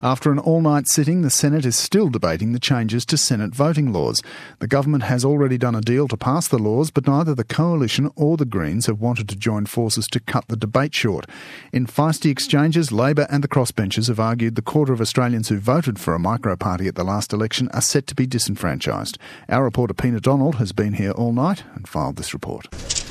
After an all-night sitting, the Senate is still debating the changes to Senate voting laws. The government has already done a deal to pass the laws, but neither the Coalition or the Greens have wanted to join forces to cut the debate short. In feisty exchanges, Labor and the crossbenchers have argued the quarter of Australians who voted for a micro-party at the last election are set to be disenfranchised. Our reporter Pina Donald has been here all night and filed this report.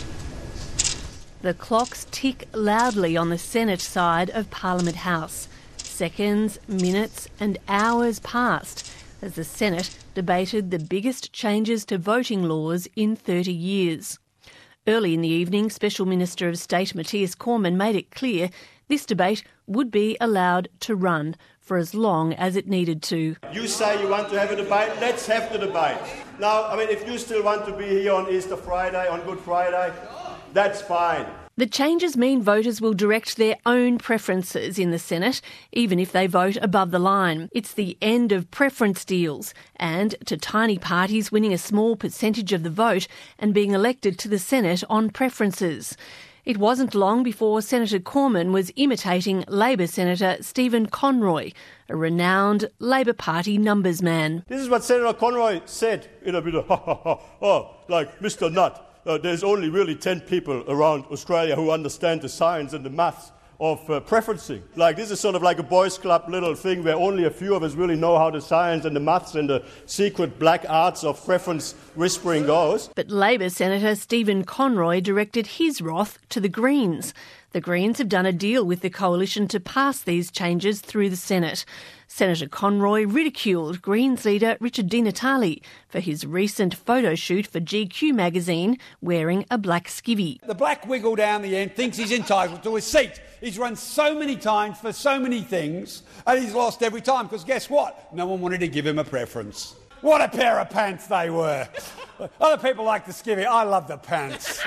The clocks tick loudly on the Senate side of Parliament House. Seconds, minutes and hours passed as the Senate debated the biggest changes to voting laws in 30 years. Early in the evening, Special Minister of State Matthias Cormann made it clear this debate would be allowed to run for as long as it needed to. You say you want to have a debate, let's have the debate. Now, if you still want to be here on Easter Friday, on Good Friday, that's fine. The changes mean voters will direct their own preferences in the Senate, even if they vote above the line. It's the end of preference deals and to tiny parties winning a small percentage of the vote and being elected to the Senate on preferences. It wasn't long before Senator Cormann was imitating Labor Senator Stephen Conroy, a renowned Labor Party numbers man. This is what Senator Conroy said in a bit of like Mr. Nutt. There's only really 10 people around Australia who understand the science and the maths of preferencing. This is sort of like a boys' club little thing where only a few of us really know how the science and the maths and the secret black arts of preference whispering goes. But Labor Senator Stephen Conroy directed his wrath to the Greens. The Greens have done a deal with the Coalition to pass these changes through the Senate. Senator Conroy ridiculed Greens leader Richard Di Natale for his recent photo shoot for GQ magazine wearing a black skivvy. The black wiggle down the end thinks he's entitled to a seat. He's run so many times for so many things and he's lost every time because guess what? No one wanted to give him a preference. What a pair of pants they were. Other people like the skivvy. I love the pants.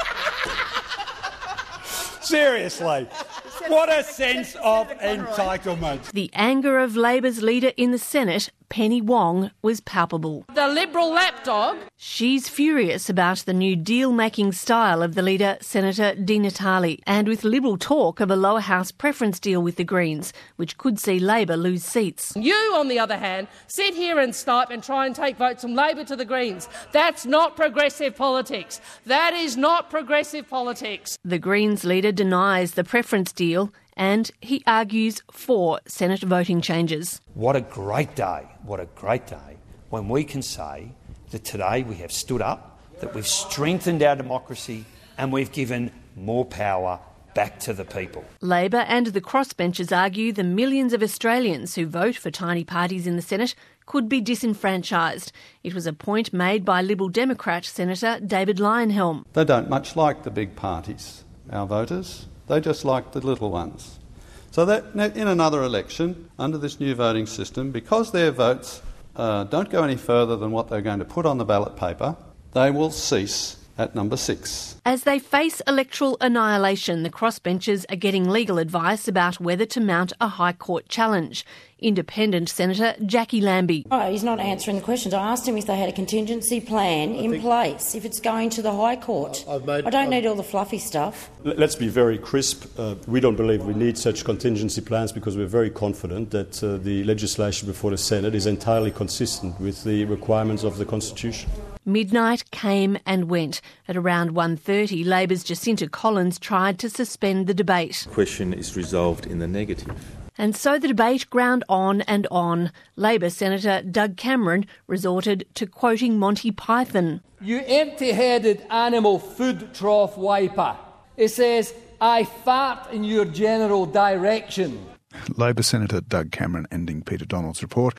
Seriously. What a sense of entitlement. The anger of Labor's leader in the Senate, Penny Wong, was palpable. The Liberal lapdog. She's furious about the new deal-making style of the leader, Senator Di Natale, and with Liberal talk of a lower house preference deal with the Greens, which could see Labor lose seats. You, on the other hand, sit here and snipe and try and take votes from Labor to the Greens. That's not progressive politics. That is not progressive politics. The Greens leader denies the preference deal and he argues for Senate voting changes. What a great day when we can say that today we have stood up, that we've strengthened our democracy and we've given more power back to the people. Labor and the crossbenchers argue the millions of Australians who vote for tiny parties in the Senate could be disenfranchised. It was a point made by Liberal Democrat Senator David Leyonhjelm. They don't much like the big parties, our voters. They just like the little ones. So that in another election, under this new voting system, because their votes don't go any further than what they're going to put on the ballot paper, they will cease at number 6. As they face electoral annihilation, the crossbenchers are getting legal advice about whether to mount a High Court challenge. Independent Senator Jackie Lambie. Oh, he's not answering the questions. I asked him if they had a contingency plan in place if it's going to the High Court. I don't need all the fluffy stuff. Let's be very crisp. We don't believe we need such contingency plans because we're very confident that the legislation before the Senate is entirely consistent with the requirements of the Constitution. Midnight came and went. At around 1:30, Labor's Jacinta Collins tried to suspend the debate. The question is resolved in the negative. And so the debate ground on and on. Labor Senator Doug Cameron resorted to quoting Monty Python. You empty-headed animal food trough wiper. It says, I fart in your general direction. Labor Senator Doug Cameron ending Peter Donald's report.